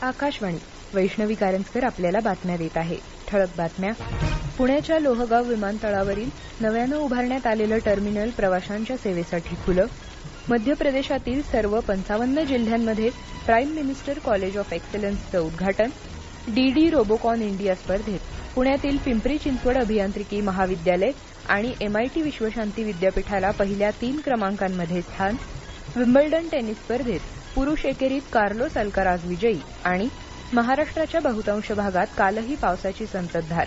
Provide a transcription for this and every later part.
आकाशवाणी. वैष्णवी कारंजकर आपल्याला बातम्या देत आहे. ठळक बातम्या. पुण्याच्या लोहगाव विमानतळावरील नव्यानं उभारण्यात आलेलं टर्मिनल प्रवाशांच्या सेवेसाठी खुलं. मध्य प्रदेशातील सर्व 55 जिल्ह्यांमध्ये प्राईम मिनिस्टर कॉलेज ऑफ एक्सलन्सचं उद्घाटन. डीडी रोबोकॉन इंडिया स्पर्धेत पुण्यातील पिंपरी चिंचवड अभियांत्रिकी महाविद्यालय आणि एमआयटी विश्वशांती विद्यापीठाला पहिल्या 3 क्रमांकांमध्ये स्थान. विम्बल्डन टेनिस स्पर्धेत पुरुष एकेरीत कार्लोस अल्काराज विजयी आणि महाराष्ट्राच्या बहुतांश भागात कालही पावसाची संततधार.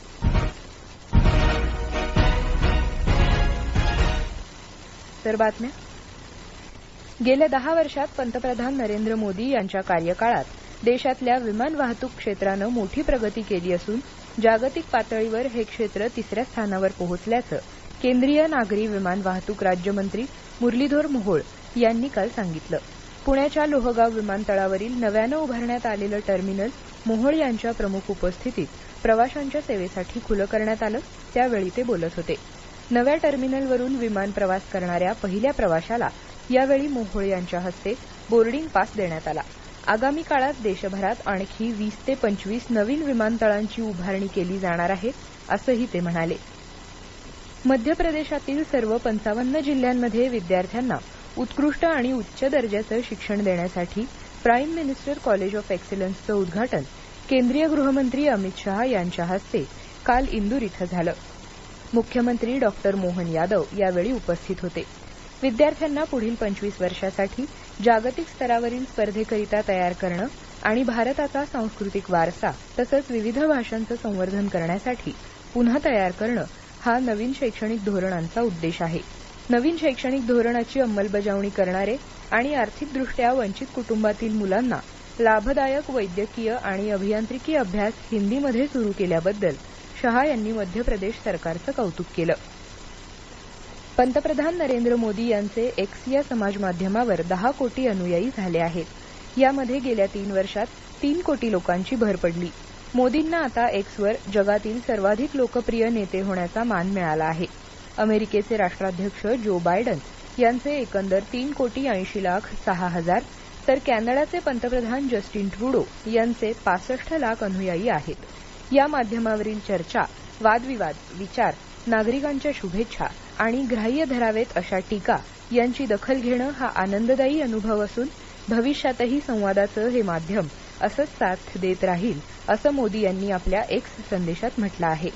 तर बातम्या. गेल्या 10 वर्षात पंतप्रधान नरेंद्र मोदी यांच्या कार्यकाळात देशातल्या विमान वाहतूक क्षेत्रानं मोठी प्रगती केली असून जागतिक पातळीवर हे क्षेत्र 3ऱ्या स्थानावर पोहोचल्याचं केंद्रीय नागरी विमान वाहतूक राज्यमंत्री मुरलीधर मोहोळ यांनी काल सांगितलं. पुण्याच्या लोहगाव विमानतळावरील नव्यानं उभारण्यात आलेलं टर्मिनल मोहोळ यांच्या प्रमुख उपस्थितीत प्रवाशांच्या सेवेसाठी खुलं करण्यात आलं. त्यावेळी ते बोलत होते. नव्या टर्मिनलवरून विमान प्रवास करणाऱ्या पहिल्या प्रवाशाला यावेळी मोहोळ यांच्या हस्ते बोर्डिंग पास देण्यात आला. आगामी काळात देशभरात आणखी 20 ते 25 नवीन विमानतळांची उभारणी केली जाणार आहे, असंही ते म्हणाले. मध्य प्रदेशातील सर्व 55 जिल्ह्यांमध्ये विद्यार्थ्यांना उत्कृष्ट आणि उच्च दर्जाचं शिक्षण देण्यासाठी प्राईम मिनिस्टर कॉलेज ऑफ एक्सलन्सचं उद्घाटन केंद्रीय गृहमंत्री अमित शहा यांच्या हस्ते काल इंदूर इथं झालं. मुख्यमंत्री डॉक्टर मोहन यादव यावेळी उपस्थित होते. विद्यार्थ्यांना पुढील 25 वर्षासाठी जागतिक स्तरावरील स्पर्धेकरिता तयार करणं आणि भारताचा सांस्कृतिक वारसा तसंच विविध भाषांचं संवर्धन करण्यासाठी पुन्हा तयार करणं हा नवीन शैक्षणिक धोरणांचा उद्देश आहे. नवीन शैक्षणिक धोरणाची अंमलबजावणी करणारे आणि आर्थिकदृष्ट्या वंचित कुटुंबातील मुलांना लाभदायक वैद्यकीय आणि अभियांत्रिकी अभ्यास हिंदीमध्ये सुरू केल्याबद्दल शहा यांनी मध्य प्रदेश सरकारचं कौतुक केलं. पंतप्रधान नरेंद्र मोदी यांचे एक्स या समाज माध्यमावर 10 कोटी अनुयायी झाले आहेत. यामध्ये गेल्या 3 वर्षात 3 कोटी लोकांची भर पडली. मोदींना आता एक्सवर जगातील सर्वाधिक लोकप्रिय नेते होण्याचा मान मिळाला आहे. अमेरिकेचे राष्ट्राध्यक्ष जो बायडन यांचे एकंदर 3,80,06,000 तर कॅनडाचे पंतप्रधान जस्टिन ट्रुडो यांचे 65 लाख अनुयायी आहेत. या माध्यमावरील चर्चा, वादविवाद, विचार, नागरिकांच्या शुभेच्छा आणि ग्राह्य धरावेत अशा टीका यांची दखल घेणं हा आनंददायी अनुभव असून भविष्यातही संवादाचं हे माध्यम असंच साथ देत राहील, असं मोदी यांनी आपल्या एक्स संदेशात म्हटलं आहे.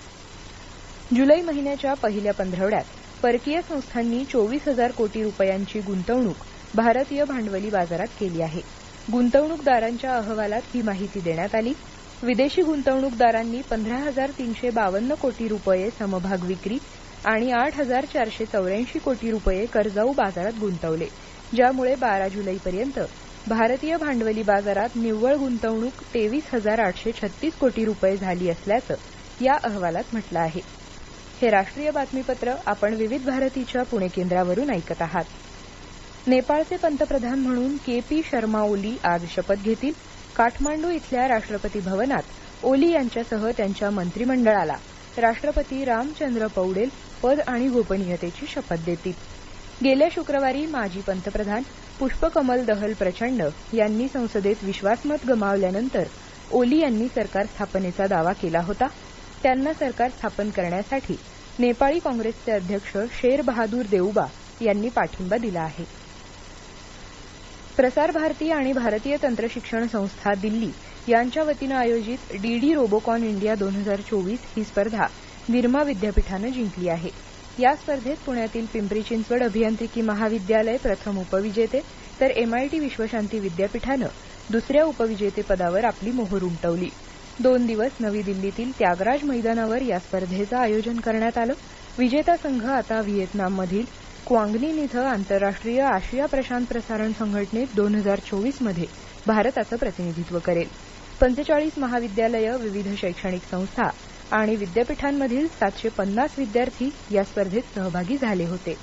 जुलै महिन्याच्या पहिल्या पंधरवड्यात परकीय संस्थांनी 24,000 कोटी रुपयांची गुंतवणूक भारतीय भांडवली बाजारात केली आहे. गुंतवणूकदारांच्या अहवालात ही माहिती देण्यात आली. विदेशी गुंतवणूकदारांनी 15,352 कोटी रुपये समभाग विक्री आणि 8,484 कोटी रुपये कर्जाऊ बाजारात गुंतवले, ज्यामुळे 12 जुलैपर्यंत भारतीय भांडवली बाजारात निव्वळ गुंतवणूक 23,836 कोटी रुपये झाली असल्याचं या अहवालात म्हटलं आहे. हे राष्ट्रीय बातमीपत्र आपण विविध भारतीच्या पुणे केंद्रावरून ऐकत आहात. नेपाळचे पंतप्रधान म्हणून के.पी. शर्मा ओली आज शपथ घेतील. काठमांडू इथल्या राष्ट्रपती भवनात ओली यांच्यासह त्यांच्या मंत्रिमंडळाला राष्ट्रपती रामचंद्र पौडेल पद आणि गोपनीयतेची शपथ देतील. गेल्या शुक्रवारी माजी पंतप्रधान पुष्पकमल दहल प्रचंड यांनी संसदेत विश्वासमत गमावल्यानंतर ओली यांनी सरकार स्थापनेचा दावा केला होता. त्यांना सरकार स्थापन करण्यासाठी नेपाळी काँग्रेसचे अध्यक्ष शेर बहादूर देउबा यांनी पाठिंबा दिला आहे. प्रसार भारती आणि भारतीय तंत्रशिक्षण संस्था दिल्ली यांच्या वतीनं आयोजित डीडी रोबोकॉन इंडिया 2024 ही स्पर्धा निरमा विद्यापीठानं जिंकली आहे. या स्पर्धेत पुण्यातील पिंपरी चिंचवड अभियांत्रिकी महाविद्यालय प्रथम उपविजेते तर एमआयटी विश्वशांती विद्यापीठानं दुसऱ्या उपविजेतेपदावर आपली मोहोर उमटवली. 2 दिवस नवी दिल्लीतील त्यागराज मैदानावर या स्पर्धेचं आयोजन करण्यात आलं. विजेता संघ आता व्हिएतनाममधील क्वांग्निन इथं आंतरराष्ट्रीय आशिया प्रशांत प्रसारण संघटनेत 2024 मध्ये भारताचं प्रतिनिधित्व करेल. 45 महाविद्यालयं, विविध शैक्षणिक संस्था आणि विद्यापीठांमधील 750 विद्यार्थी या स्पर्धेत सहभागी झाले होते.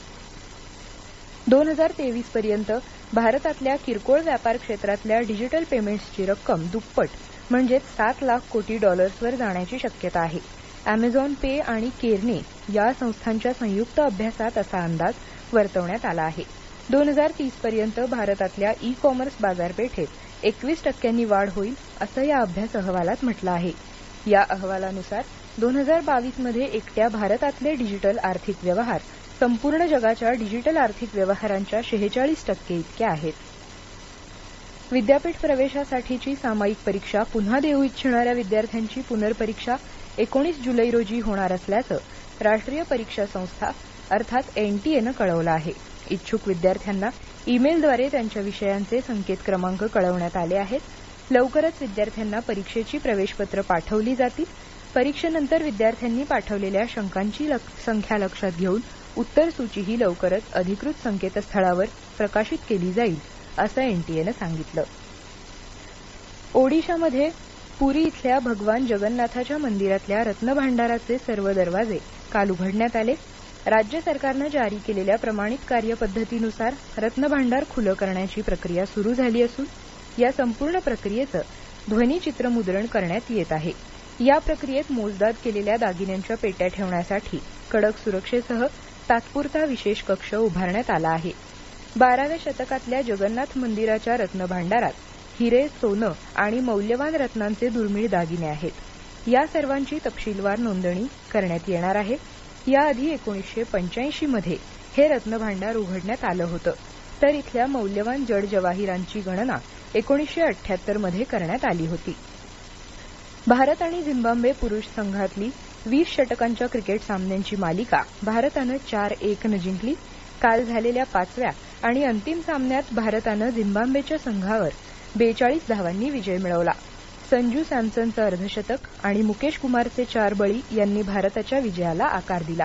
2023 पर्यंत भारतातल्या किरकोळ व्यापार क्षेत्रातल्या डिजिटल पेमेंट्सची रक्कम दुप्पट म्हणजेच $7 लाख कोटी वर जाण्याची शक्यता आहे. अॅमेझॉन पे आणि केरने या संस्थांच्या संयुक्त अभ्यासात असा अंदाज वर्तवण्यात आला आहे. 2030 पर्यंत भारतातल्या ई कॉमर्स बाजारपेठेत 21% वाढ होईल असं या अभ्यास अहवालात म्हटलं आहे. या अहवालानुसार 2022 मध्ये एकट्या भारतातले डिजिटल आर्थिक व्यवहार संपूर्ण जगाच्या डिजिटल आर्थिक व्यवहारांच्या 46% इतके आहेत. विद्यापीठ प्रवेशासाठीची सामायिक परीक्षा पुन्हा देऊ इच्छिणाऱ्या विद्यार्थ्यांची पुनर्परीक्षा 19 जुलै रोजी होणार असल्याचं राष्ट्रीय परीक्षा संस्था अर्थात एनटीएनं कळवलं आहे. इच्छुक विद्यार्थ्यांना ईमेलद्वारे त्यांच्या विषयांचे संकेत क्रमांक कळवण्यात आले आहेत. लवकरच विद्यार्थ्यांना परीक्षेची प्रवेशपत्र पाठवली जातील. परीक्षेनंतर विद्यार्थ्यांनी पाठवलेल्या शंकांची संख्या लक्षात घेऊन उत्तर सूचीही लवकरच अधिकृत संकेतस्थळावर प्रकाशित केली जाईल असं एनटीएनं सांगितलं. ओडिशामध्ये पुरी इथल्या भगवान जगन्नाथाच्या मंदिरातल्या रत्नभांडाराचे सर्व दरवाजे काल उघडण्यात आले. राज्य सरकारनं जारी केलेल्या प्रमाणित कार्यपद्धतीनुसार रत्नभांडार खुलं करण्याची प्रक्रिया सुरू झाली असून या संपूर्ण प्रक्रियेचं ध्वनिचित्रमुद्रण करण्यात येत आहे. या प्रक्रियेत मोजदाद केलेल्या दागिन्यांच्या पेट्या ठेवण्यासाठी कडक सुरक्षेसह तात्पुरता विशेष कक्ष उभारण्यात आला आहे. 12व्या शतकातल्या जगन्नाथ मंदिराच्या रत्नभांडारात हिरे, सोनं आणि मौल्यवान रत्नांचे दुर्मिळ दागिने आहेत. या सर्वांची तपशीलवार नोंदणी करण्यात येणार आहे. याआधी 1985 मध्ये हे रत्नभांडार उघडण्यात आलं होतं, तर इथल्या मौल्यवान जड जवाहिरांची गणना 1978 मध्ये करण्यात आली होती. भारत आणि झिम्बाब्वे पुरुष संघातली 20 षटकांच्या क्रिकेट सामन्यांची मालिका भारतानं 4-1 जिंकली. काल झालेल्या 5व्या आणि अंतिम सामन्यात भारतानं झिम्बाब्वेच्या संघावर 42 धावांनी विजय मिळवला. संजू सॅमसनचं अर्धशतक आणि मुकेश कुमारचे 4 बळी यांनी भारताच्या विजयाला आकार दिला.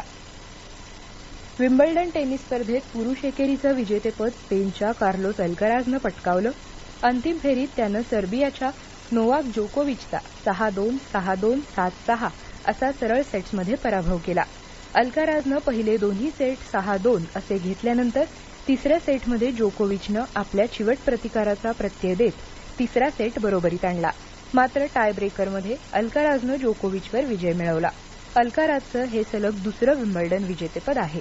विम्बल्डन टेनिस स्पर्धेत पुरुष एकेरीचं विजेतेपद स्पेनच्या कार्लोस अल्कराजनं पटकावलं. अंतिम फेरीत त्यानं सर्बियाच्या नोवाक जोकोविचचा 6-2, 6-2, 7-6 असा सरळ सेट्समध्ये पराभव केला. अल्काराजनं पहिले दोन्ही सेट 6-2 असे घेतल्यानंतर तिसऱ्या सेटमध्ये जोकोविचनं आपल्या चिवट प्रतिकाराचा प्रत्यय देत तिसरा सेट बरोबरीत आणला. मात्र टाय ब्रेकरमध्ये अल्काराजनं जोकोविचवर विजय मिळवला. अल्काराजचं हे सलग दुसरं विम्बल्डन विजेतेपद आहे.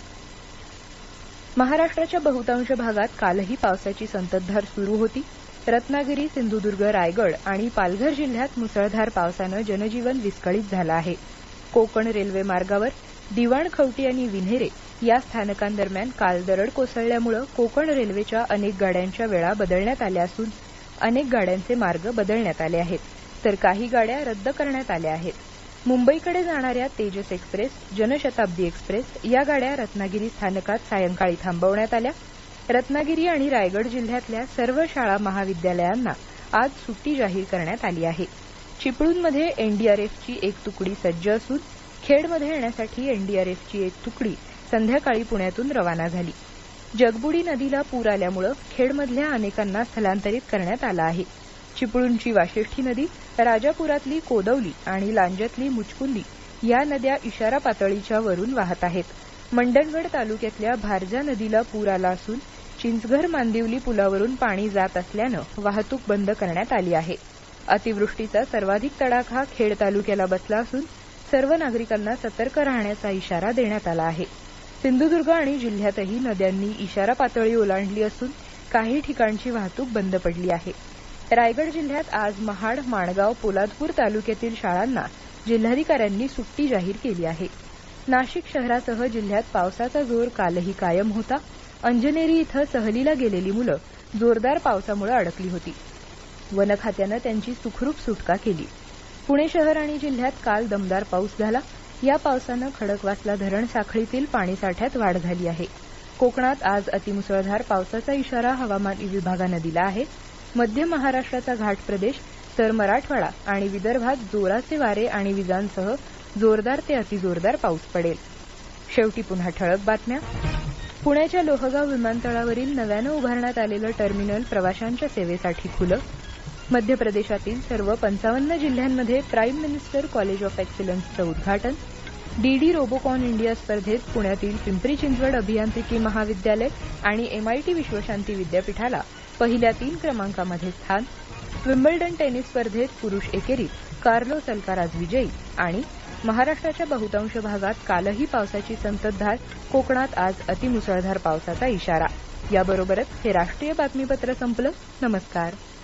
महाराष्ट्राच्या बहुतांश भागात कालही पावसाची संततधार सुरू होती. रत्नागिरी, सिंधुदुर्ग, रायगड आणि पालघर जिल्ह्यात मुसळधार पावसानं जनजीवन विस्कळीत झालं आहे. कोकण रेल्वे मार्गावर दिवाण खवटी आणि विन्हेरे या स्थानकांदरम्यान काल दरड कोसळल्यामुळे कोकण रेल्वेच्या अनेक गाड्यांच्या वेळा बदलण्यात आल्या असून अनेक गाड्यांचे मार्ग बदलण्यात आले आहेत, तर काही गाड्या रद्द करण्यात आल्या आहेत. मुंबईकडे जाणाऱ्या तेजस एक्सप्रेस, जनशताब्दी एक्सप्रेस या गाड्या रत्नागिरी स्थानकात सायंकाळी थांबवण्यात आल्या. रत्नागिरी आणि रायगड जिल्ह्यातल्या सर्व शाळा महाविद्यालयांना आज सुट्टी जाहीर करण्यात आली आहे. चिपळूणमध्ये एनडीआरएफची एक तुकडी सज्ज असून खेडमध्ये येण्यासाठी एनडीआरएफची एक तुकडी संध्याकाळी पुण्यातून रवाना झाली. जगबुडी नदीला पूर आल्यामुळे खेडमधल्या अनेकांना स्थलांतरित करण्यात आलं आहे. चिपळूणची वाशिष्ठी नदी, राजापुरातली कोदवली आणि लांजतली मुचकुंदी या नद्या इशारा पातळीच्या वरून वाहत आहेत. मंडणगड तालुक्यातल्या भारजा नदीला पूर आला असून चिंचघर मांदिवली पुलावरून पाणी जात असल्यानं वाहतूक बंद करण्यात आली आहे. अतिवृष्टीचा सर्वाधिक तडाखा खेड तालुक्याला बसला असून सर्व नागरिकांना सतर्क राहण्याचा इशारा देण्यात आला आहे. सिंधुदुर्ग आणि जिल्ह्यातही नद्यांनी इशारा पातळी ओलांडली असून काही ठिकाणची वाहतूक बंद पडली आहे. रायगड जिल्ह्यात आज महाड, माणगाव, पोलादपूर तालुक्यातील शाळांना जिल्हाधिकाऱ्यांनी सुट्टी जाहीर केली आहे. नाशिक शहरासह जिल्ह्यात पावसाचा जोर कालही कायम होता. अंजनेरी इथं सहलीला गेलेली मुलं जोरदार पावसामुळे अडकली होती. वन खात्यानं त्यांची सुखरूप सुटका केली. पुणे शहर आणि जिल्ह्यात काल दमदार पाऊस झाला. या पावसानं खडकवासला धरण साखळीतील पाणीसाठ्यात वाढ झाली आहे. कोकणात आज अतिमुसळधार पावसाचा इशारा हवामान विभागानं दिला आहे. मध्य महाराष्ट्राचा घाट प्रदेश तर मराठवाडा आणि विदर्भात जोराचे वारे आणि विजांसह जोरदार ते अतिजोरदार पाऊस पडेल. शेवटी पुन्हा ठळक बातम्या. पुण्याच्या लोहगाव विमानतळावरील नव्यानं उभारण्यात आलेलं टर्मिनल प्रवाशांच्या सेवेसाठी खुलं. मध्य प्रदेशातील सर्व 55 जिल्ह्यांमध्ये प्राईम मिनिस्टर कॉलेज ऑफ एक्सलन्सचं उद्घाटन. डीडी रोबोकॉन इंडिया स्पर्धेत पुण्यातील पिंपरी चिंचवड अभियांत्रिकी महाविद्यालय आणि एमआयटी विश्वशांती विद्यापीठाला पहिल्या 3 क्रमांकामध्ये स्थान. विम्बल्डन टेनिस स्पर्धेत पुरुष एकेरीत कार्लोस अल्काराज विजयी. आणि महाराष्ट्राच्या बहुतांश भागात कालही पावसाची संततधार, कोकणात आज अतिमुसळधार पावसाचा इशारा. याबरोबरच हे राष्ट्रीय बातमीपत्र संपलं. नमस्कार.